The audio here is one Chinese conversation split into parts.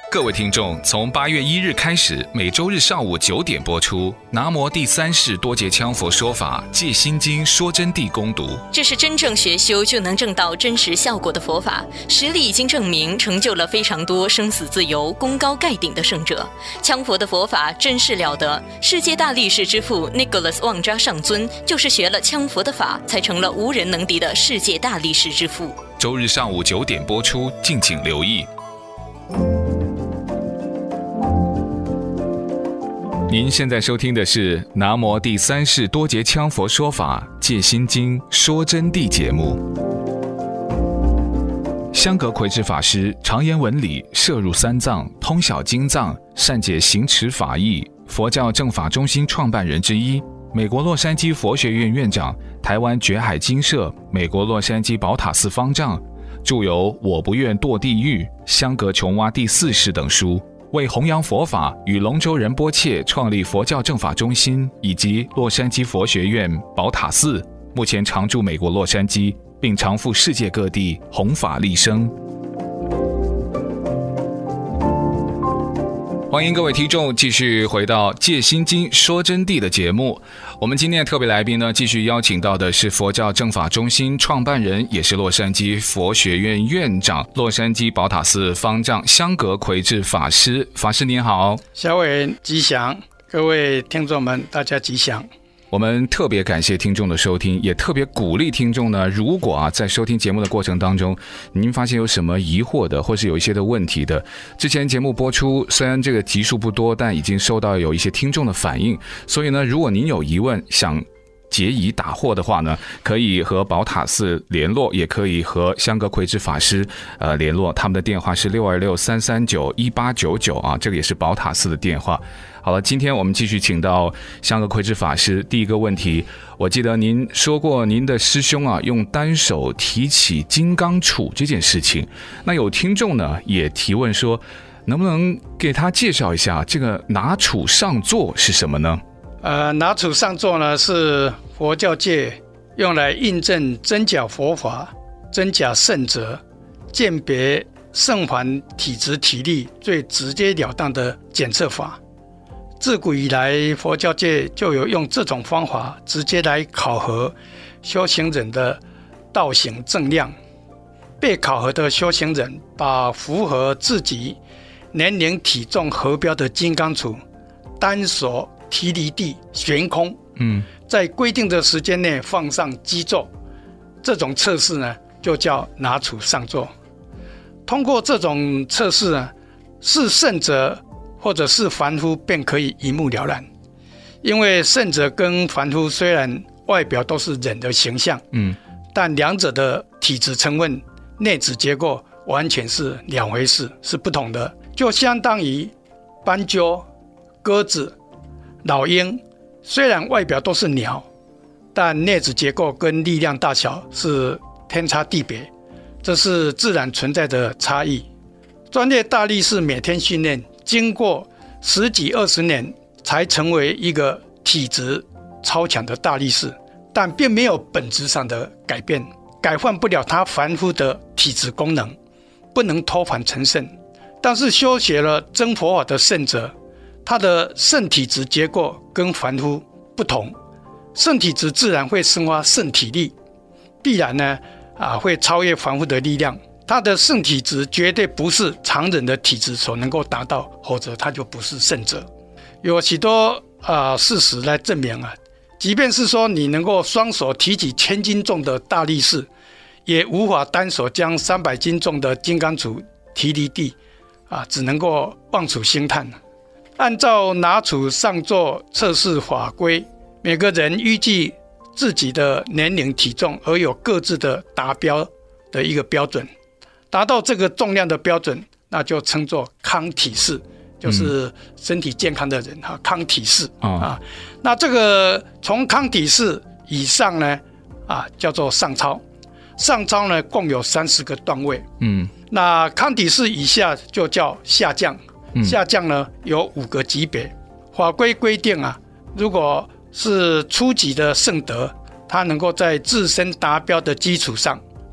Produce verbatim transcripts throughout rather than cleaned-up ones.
各位听众，从八月一日开始，每周日上午九点播出《南摩第三世多杰羌佛说法戒心经说真谛》攻读。 这是真正学修就能证到真实效果的佛法，实力已经证明，成就了非常多生死自由、功高盖顶的圣者。羌佛的佛法真是了得，世界大力士之父 Nicholas 旺扎上尊就是学了羌佛的法，才成了无人能敌的世界大力士之父。 周日上午九点播出，敬请留意。您现在收听的是南摩第三世多杰羌佛说法戒心经说真谛节目。香格奎智法师常言文理，摄入三藏，通晓经藏，善解行持法义，佛教正法中心创办人之一，美国洛杉矶佛学院院长，台湾觉海精舍，美国洛杉矶宝塔寺方丈，著有《我不愿堕地狱》、《香格琼蛙第四世》等书，为弘扬佛法，与龙州仁波切创立佛教正法中心以及洛杉矶佛学院、宝塔寺，目前常驻美国洛杉矶，并常赴世界各地弘法利生。欢迎各位听众继续回到戒心经说真谛的节目。我们今天的特别来宾呢，继续邀请到的是佛教正法中心创办人，也是洛杉矶佛学院院长、洛杉矶宝塔寺方丈香格奎智法师。法师您好。 小伟吉祥，各位听众们大家吉祥。 我们特别感谢听众的收听，也特别鼓励听众呢，如果啊在收听节目的过程当中，您发现有什么疑惑的，或是有一些的问题的，之前节目播出虽然这个集数不多，但已经收到有一些听众的反应，所以呢，如果您有疑问想解疑答惑的话呢，可以和宝塔寺联络，也可以和香格奎智法师呃联络，他们的电话是六二六三三九一八九九啊，这个也是宝塔寺的电话。好了，今天我们继续请到香格奎智法师。第一个问题，我记得您说过您的师兄啊，用单手提起金刚杵这件事情。那有听众呢也提问说，能不能给他介绍一下这个拿杵上座是什么呢？ 呃，拿杵上座呢，是佛教界用来印证真假佛法、真假圣者、鉴别圣凡体质体力最直截了当的检测法。自古以来，佛教界就有用这种方法直接来考核修行人的道行正量。被考核的修行人把符合自己年龄体重核标的金刚杵单手提离地悬空，嗯，在规定的时间内放上基座，这种测试呢就叫拿杵上座。通过这种测试呢，是圣者或者是凡夫便可以一目了然。因为圣者跟凡夫虽然外表都是人的形象，嗯，但两者的体质成分、内质结构完全是两回事，是不同的。就相当于斑鸠、鸽子、老鹰，虽然外表都是鸟，但内质结构跟力量大小是天差地别，这是自然存在的差异。专业大力士每天训练，经过十几二十年才成为一个体质超强的大力士，但并没有本质上的改变，改换不了他凡夫的体质功能，不能脱凡成圣。但是修学了真佛法的圣者，他的圣体质结构跟凡夫不同，圣体质自然会生发圣体力，必然呢啊会超越凡夫的力量。他的圣体质绝对不是常人的体质所能够达到，否则他就不是圣者。有许多、呃、事实来证明啊，即便是说你能够双手提起千斤重的大力士，也无法单手将三百斤重的金刚杵提离地，啊，只能够望杵兴叹。按照拿杵上座测试法规，每个人依据自己的年龄体重而有各自的达标的一个标准。达到这个重量的标准，那就称作康体士，就是身体健康的人、嗯、康体士、哦啊、那这个从康体士以上呢、啊、叫做上超。上超呢共有三十个段位，嗯，那康体士以下就叫下降，嗯、下降呢有五个级别。法规规定啊，如果是初级的圣德，他能够在自身达标的基础上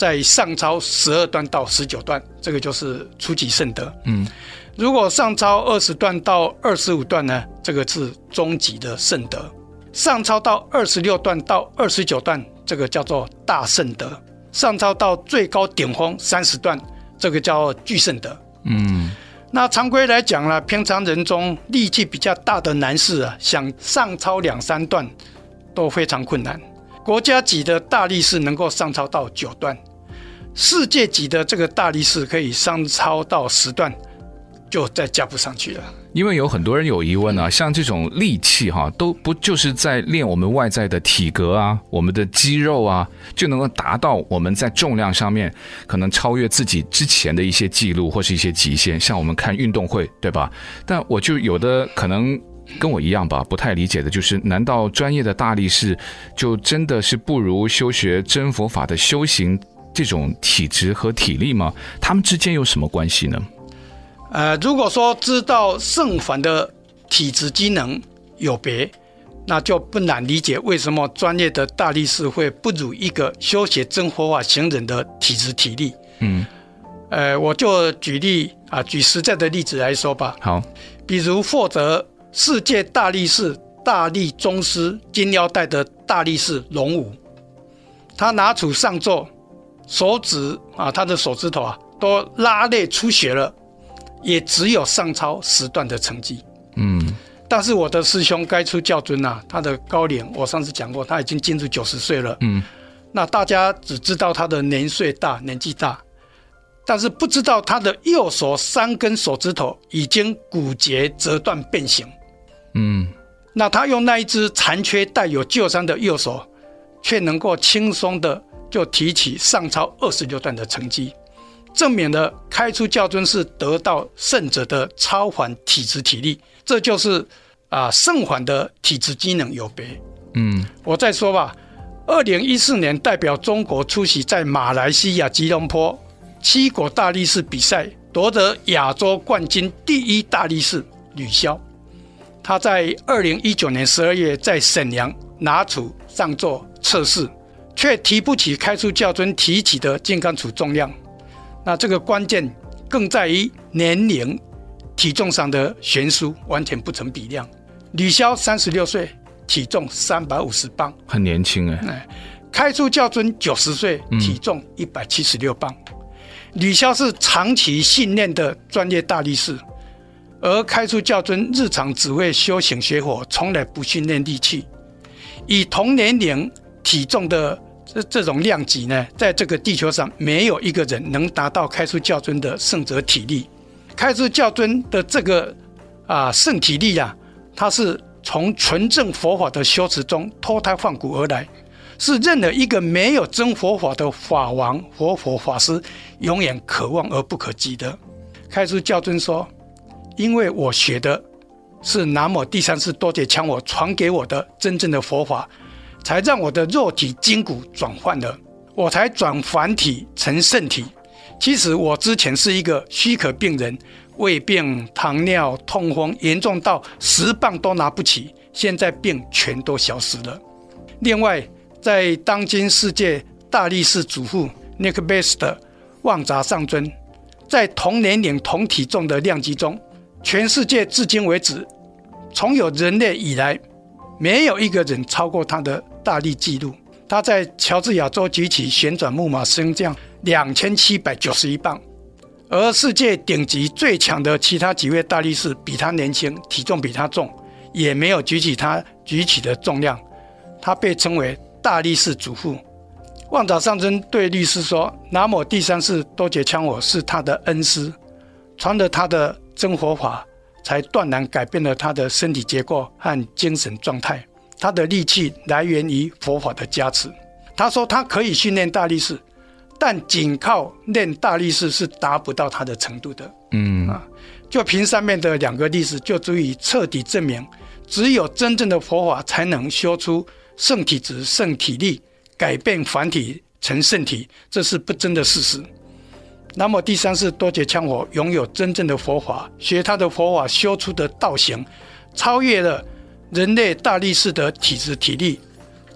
在上超十二段到十九段，这个就是初级圣德。 嗯， 如果上超二十段到二十五段呢，这个是中级的圣德。上超到二十六段到二十九段，这个叫做大圣德。上超到最高顶峰三十段，这个叫巨圣德。 嗯， 那常规来讲呢，平常人中力气比较大的男士啊，想上超两三段都非常困难。国家级的大力士能够上超到九段，世界级的这个大力士可以上超到十段，就再加不上去了。 因为有很多人有疑问啊，像这种力气哈，都不就是在练我们外在的体格啊，我们的肌肉啊，就能够达到我们在重量上面可能超越自己之前的一些记录或是一些极限。像我们看运动会，对吧？但我就有的可能跟我一样吧，不太理解的就是，难道专业的大力士就真的是不如修学真佛法的修行这种体质和体力吗？他们之间有什么关系呢？ 呃，如果说知道圣凡的体质机能有别，那就不难理解为什么专业的大力士会不如一个修学真佛法行人的体质体力。 嗯， 呃，我就举例啊，举实在的例子来说吧。 好， 比如负责世界大力士大力宗师金腰带的大力士龙武，他拿出上座，手指啊，他的手指头啊都拉裂出血了，也只有上超十段的成绩。 嗯， 但是我的师兄该出教尊啊，他的高龄我上次讲过，他已经进入九十岁了。 嗯， 那大家只知道他的年岁大，年纪大，但是不知道他的右手三根手指头已经骨节折断变形。 嗯， 那他用那一只残缺带有旧伤的右手，却能够轻松的就提起上超二十六段的成绩，证明了开出教尊是得到圣者的超凡体质体力，这就是啊圣凡的体质机能有别。 嗯， 我再说吧，二零一四年代表中国出席在马来西亚吉隆坡七国大力士比赛，夺得亚洲冠军第一大力士吕潇，他在二零一九年十二月在沈阳拿杵上座测试，却提不起开出教尊提起的金刚杵重量。那这个关键更在于年龄、体重上的悬殊完全不成比量。吕潇三十六岁，体重三百五十磅， 很年轻哎。 开出教尊九十岁，体重一百七十六磅。嗯、吕潇是长期训练的专业大力士，而开出教尊日常只为修行学佛，从来不训练力气。以同年龄体重的这, 这种量级呢，在这个地球上没有一个人能达到开出教尊的圣者体力。开出教尊的这个啊圣体力啊，它是从纯正佛法的修持中脱胎换骨而来，是任何一个没有真佛法的法王、活佛法师永远可望而不可及的。开出教尊说：“因为我学的是南无第三世多杰羌我传给我的真正的佛法。”才让我的肉体筋骨转换了，我才转凡体成圣体。其实我之前是一个虚渴病人，胃病、糖尿、痛风严重到十磅都拿不起，现在病全都消失了。另外，在当今世界大力士主父 Nick Best 的旺扎上尊，在同年龄同体重的量级中，全世界至今为止，从有人类以来，没有一个人超过他的大力纪录。他在乔治亚州举起旋转木马升降两千七百九十一磅，而世界顶级最强的其他几位大力士比他年轻，体重比他重，也没有举起他举起的重量。他被称为大力士主父。旺扎上尊对律师说：“南无第三世多杰羌我是他的恩师，传了他的真佛法，才断然改变了他的身体结构和精神状态。他的力气来源于佛法的加持。”他说他可以训练大力士，但仅靠练大力士是达不到他的程度的。 嗯啊，就凭上面的两个例子，就足以彻底证明，只有真正的佛法才能修出圣体质、圣体力，改变凡体成圣体，这是不争的事实。那么第三世多杰羌我拥有真正的佛法，学他的佛法修出的道行，超越了人类大力士的体质体力，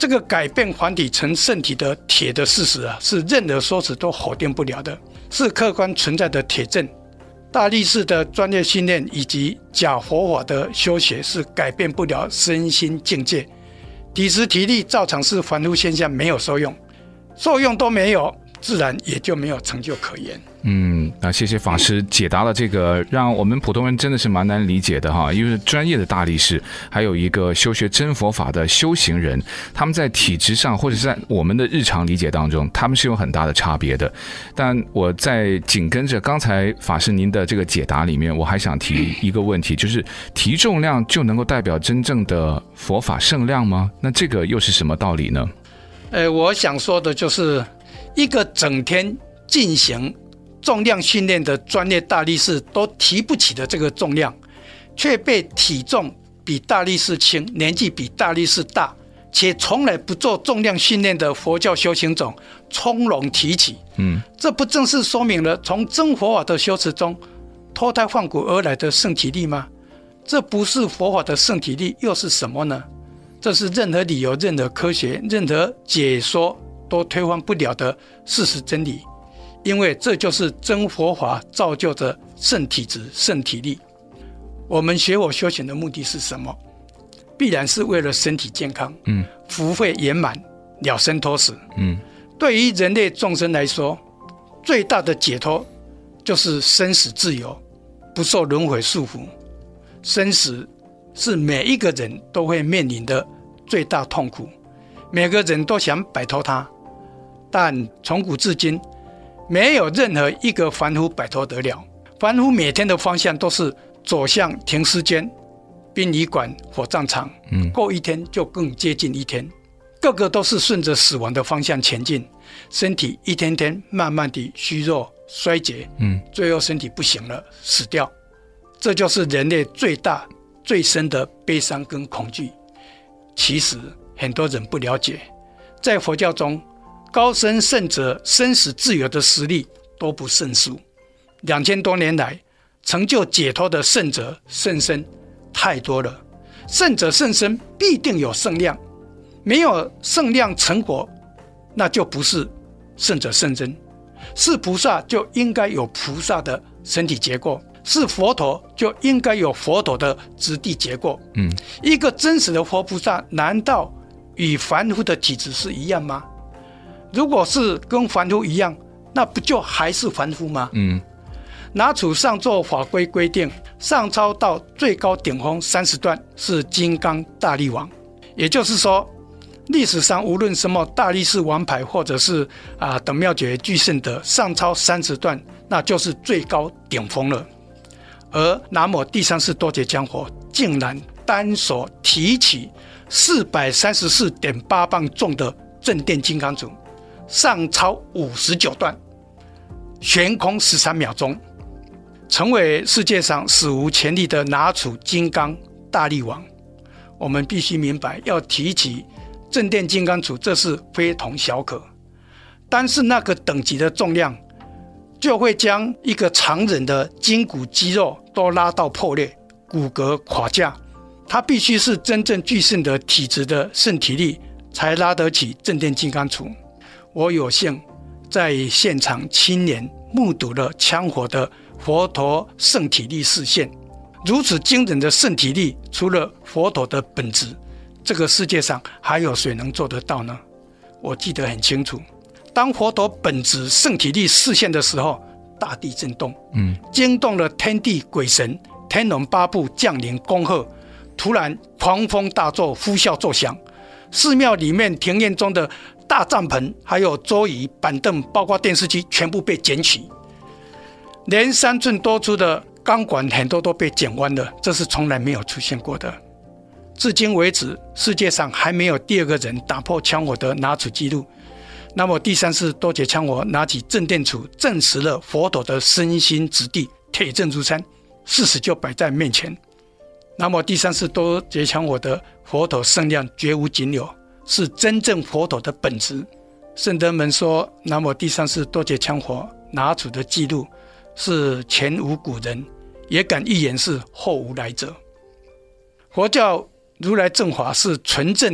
这个改变凡体成圣体的铁的事实啊，是任何说辞都否定不了的，是客观存在的铁证。大力士的专业训练以及假佛法的修学是改变不了身心境界，体质体力照常是凡夫现象，没有受用，受用都没有，自然也就没有成就可言。 嗯，那谢谢法师解答了这个让我们普通人真的是蛮难理解的哈，因为专业的大力士，还有一个修学真佛法的修行人，他们在体质上或者是在我们的日常理解当中，他们是有很大的差别的。但我在紧跟着刚才法师您的这个解答里面，我还想提一个问题，就是提重量就能够代表真正的佛法圣量吗？那这个又是什么道理呢？ 呃，我想说的就是一个整天进行重量训练的专业大力士都提不起的这个重量，却被体重比大力士轻、年纪比大力士大，且从来不做重量训练的佛教修行者从容提起。嗯，这不正是说明了从真佛法的修持中脱胎换骨而来的圣体力吗？这不是佛法的圣体力又是什么呢？这是任何理由、任何科学、任何解说都推翻不了的事实真理。因为这就是真佛法造就的圣体质、圣体力。我们学佛修行的目的是什么？必然是为了身体健康，嗯，福慧圆满，了生脱死。嗯，对于人类众生来说，最大的解脱就是生死自由，不受轮回束缚。生死是每一个人都会面临的最大痛苦，每个人都想摆脱它，但从古至今，没有任何一个凡夫摆脱得了。凡夫每天的方向都是走向停尸间、殡仪馆、火葬场，嗯，过一天就更接近一天，个个都是顺着死亡的方向前进，身体一天天慢慢地虚弱衰竭，嗯，最后身体不行了，死掉。这就是人类最大最深的悲伤跟恐惧。其实很多人不了解，在佛教中，高僧圣者生死自由的实力都不胜数。两千多年来，成就解脱的圣者圣僧太多了。圣者圣僧必定有圣量，没有圣量成果，那就不是圣者圣僧。是菩萨就应该有菩萨的身体结构，是佛陀就应该有佛陀的质地结构。嗯，一个真实的佛菩萨，难道与凡夫的体质是一样吗？如果是跟凡夫一样，那不就还是凡夫吗？嗯，拿处上座法规规定，上超到最高顶峰三十段是金刚大力王，也就是说，历史上无论什么大力士王牌，或者是啊等妙觉巨圣的上超三十段，那就是最高顶峰了。而南无第三世多杰羌佛竟然单手提起四百三十四点八磅重的正殿金刚杵，上超五十九段，悬空十三秒钟，成为世界上史无前例的拿杵金刚大力王。我们必须明白，要提起正殿金刚杵，这是非同小可。但是那个等级的重量，就会将一个常人的筋骨肌肉都拉到破裂，骨骼垮架。他必须是真正具圣的体质的圣体力，才拉得起正殿金刚杵。我有幸在现场亲眼目睹了羌佛的佛陀圣体力示现。如此惊人的圣体力，除了佛陀的本质，这个世界上还有谁能做得到呢？我记得很清楚，当佛陀本质圣体力示现的时候，大地震动，嗯，惊动了天地鬼神，天龙八部降临恭贺。突然狂风大作，呼啸作响，寺庙里面庭院中的大帐篷还有桌椅板凳，包括电视机，全部被捡起，连三寸多粗的钢管很多都被剪弯了，这是从来没有出现过的。至今为止，世界上还没有第二个人打破羌佛的拿杵纪录。那么第三世多杰羌佛拿起正殿杵，证实了佛陀的身心质地铁证如山，事实就摆在面前。那么第三世多杰羌佛的佛陀圣量绝无仅有，是真正佛陀的本质。圣德们说，那么第三世多杰羌佛拿杵的记录是前无古人，也敢预言是后无来者。佛教如来正法是纯正的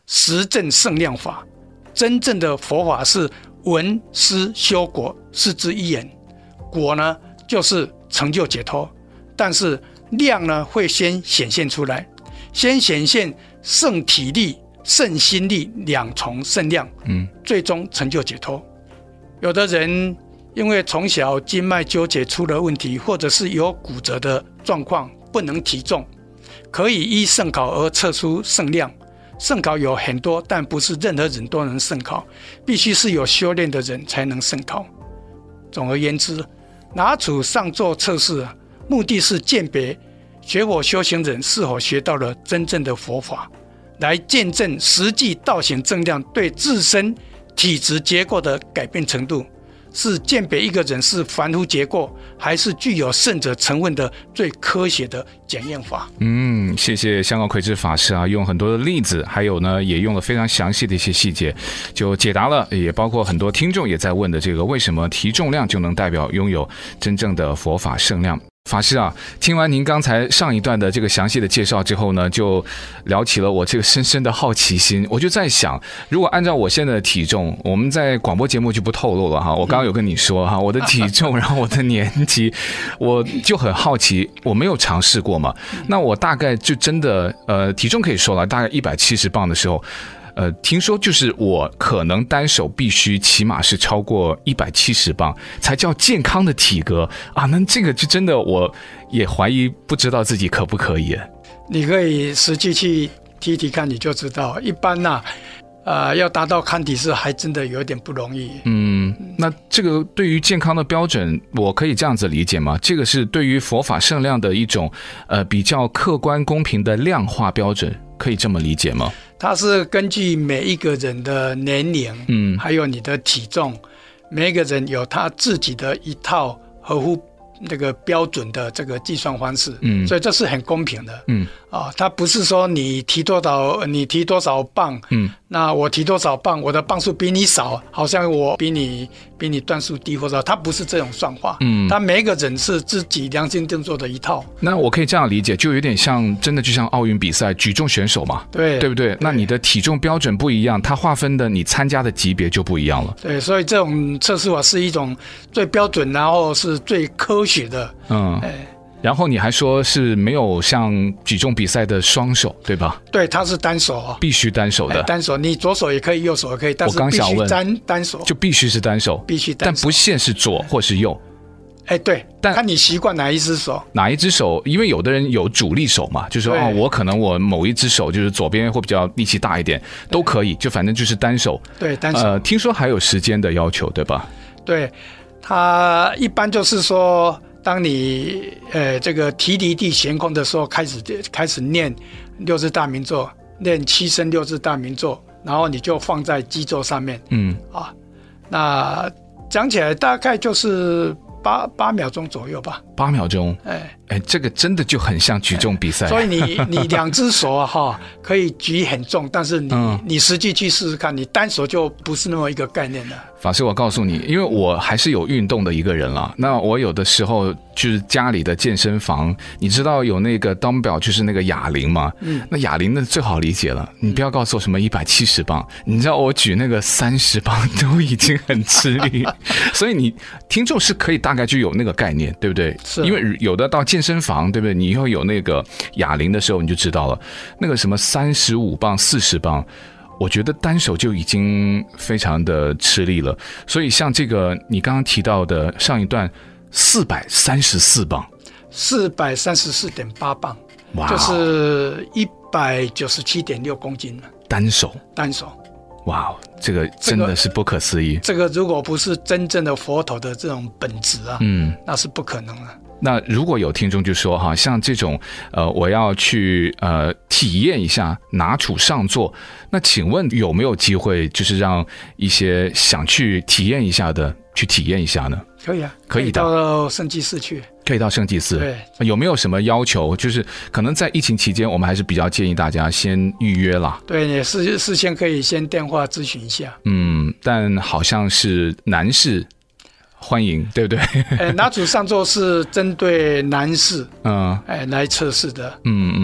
实证圣量法。真正的佛法是闻思修果，是之一言。果呢，就是成就解脱，但是量呢，会先显现出来，先显现圣体力、圣心力两重圣量，嗯，最终成就解脱。有的人因为从小经脉纠结出了问题，或者是有骨折的状况，不能提重，可以依圣考而测出圣量。圣考有很多，但不是任何人都能圣考，必须是有修炼的人才能圣考。总而言之，拿处上座测试，目的是鉴别学佛修行人是否学到了真正的佛法，来见证实际道行正量对自身体质结构的改变程度，是鉴别一个人是凡夫结构还是具有圣者成分的最科学的检验法。 嗯，谢谢香港奎智法师啊，用很多的例子，还有呢也用了非常详细的一些细节，就解答了，也包括很多听众也在问的这个为什么提重量就能代表拥有真正的佛法圣量。法师啊，听完您刚才上一段的这个详细的介绍之后呢，就聊起了我这个深深的好奇心。我就在想，如果按照我现在的体重，我们在广播节目就不透露了哈。我刚刚有跟你说哈，我的体重，然后我的年纪，我就很好奇，我没有尝试过嘛。那我大概就真的呃，体重可以说了，大概一百七十磅的时候。呃，听说就是我可能单手必须起码是超过一百七十磅才叫健康的体格啊，那这个就真的我也怀疑不知道自己可不可以。 你可以实际去提提看，你就知道。一般呐、啊，呃，要达到康体式还真的有点不容易。 嗯，那这个对于健康的标准，我可以这样子理解吗？这个是对于佛法圣量的一种呃比较客观公平的量化标准，可以这么理解吗？ 它是根据每一个人的年龄，嗯，还有你的体重，每一个人有他自己的一套合乎那个标准的这个计算方式，嗯，所以这是很公平的，嗯，啊，它不是说你提多少你提多少磅，嗯，那我提多少磅，我的磅数比你少，好像我比你比你段数低或者，它不是这种算法，嗯，它每一个人是自己量身定做的一套。 那我可以这样理解，就有点像真的就像奥运比赛举重选手嘛， 对， 对不对？那你的体重标准不一样，它划分的你参加的级别就不一样了。 对，所以这种测试法是一种最标准，然后是最科学的，嗯，哎。 然后你还说是没有像举重比赛的双手，对吧？ 对，它是单手啊， 必须单手的。 单手，你左手也可以，右手也可以，但是必须单单手， 就必须是单手， 必须单手， 但不限是左或是右。 哎，对，但看你习惯哪一只手， 哪一只手，因为有的人有主力手嘛，就是说哦，我可能我某一只手就是左边会比较力气大一点，都可以，就反正就是单手。 对，单手。 呃，听说还有时间的要求，对吧？ 对，它一般就是说。当你呃这个提离地悬空的时候，开始开始念六字大明咒，念七声六字大明咒，然后你就放在基座上面，嗯啊，那讲起来大概就是八八秒钟左右吧。 八秒钟，哎哎，这个真的就很像举重比赛。 所以你你两只手啊哈，可以举很重，但是你、嗯、你实际去试试看，你单手就不是那么一个概念了。 法师，我告诉你，因为我还是有运动的一个人啦。那我有的时候就是家里的健身房，你知道有那个 dumbbell 就是那个哑铃吗？嗯，那哑铃那最好理解了。你不要告诉我什么一百七十磅，你知道我举那个三十磅都已经很吃力。所以你听众是可以大概就有那个概念，对不对？是，因为有的到健身房，对不对？你以后有那个哑铃的时候，你就知道了，那个什么三十五磅、四十磅。我觉得单手就已经非常的吃力了，所以像这个你刚刚提到的上一段四百三十四磅， 四百三十四点八磅，哇，就是一百九十七点六公斤了， 单手， 单手， 哇，这个真的是不可思议。 这个如果不是真正的佛陀的这种本质啊，嗯，那是不可能的。 那如果有听众就说哈，像这种呃，我要去呃体验一下拿处上座，那请问有没有机会，就是让一些想去体验一下的去体验一下呢？ 可以啊， 可以的， 可以到圣济寺去， 可以到圣济寺。对，有没有什么要求？就是可能在疫情期间，我们还是比较建议大家先预约啦。 对，你事事先可以先电话咨询一下。 嗯，但好像是男士。欢迎，对不对？ 哎，拿处上座是针对男士，嗯，哎，来测试的。 嗯嗯，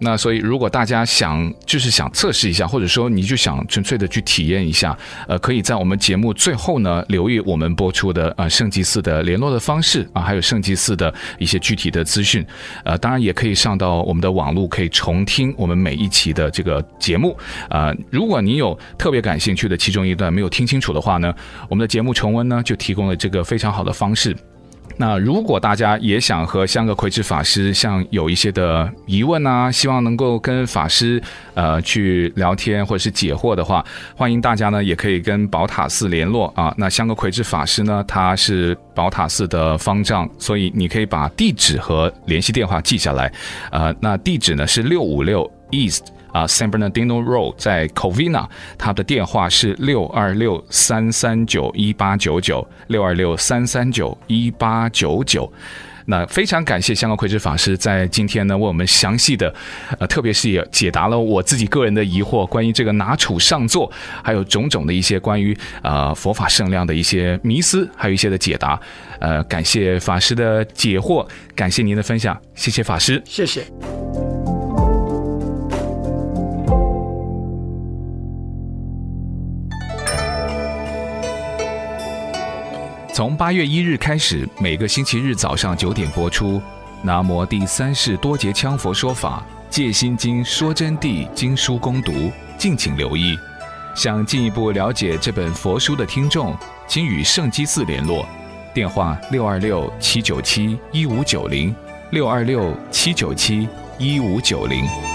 那所以如果大家想就是想测试一下，或者说你就想纯粹的去体验一下，呃，可以在我们节目最后呢留意我们播出的呃圣济寺的联络的方式啊，还有圣济寺的一些具体的资讯。呃，当然也可以上到我们的网络，可以重听我们每一期的这个节目。呃，如果你有特别感兴趣的其中一段没有听清楚的话呢，我们的节目重温呢就提供了这个非常好的方式。那如果大家也想和香格奎智法师像有一些的疑问啊，希望能够跟法师呃去聊天或者是解惑的话，欢迎大家呢也可以跟宝塔寺联络啊。那香格奎智法师呢，他是宝塔寺的方丈，所以你可以把地址和联系电话记下来。呃，那地址呢是六五六 East。啊 ，San Bernardino Road 在 Covina， 他的电话是六二六三三九一八九九，六二六三三九一八九九。那非常感谢香格奎智法师在今天呢为我们详细的，呃，特别是也解答了我自己个人的疑惑，关于这个拿杵上座，还有种种的一些关于呃佛法圣量的一些迷思，还有一些的解答。呃，感谢法师的解惑，感谢您的分享，谢谢法师， 谢谢。 从八月一日开始，每个星期日早上九点播出《南无第三世多杰羌佛说法戒心经说真谛经书攻读》，敬请留意。想进一步了解这本佛书的听众，请与圣基寺联络，电话六二六七九七一五九零，六二六七九七一五九零。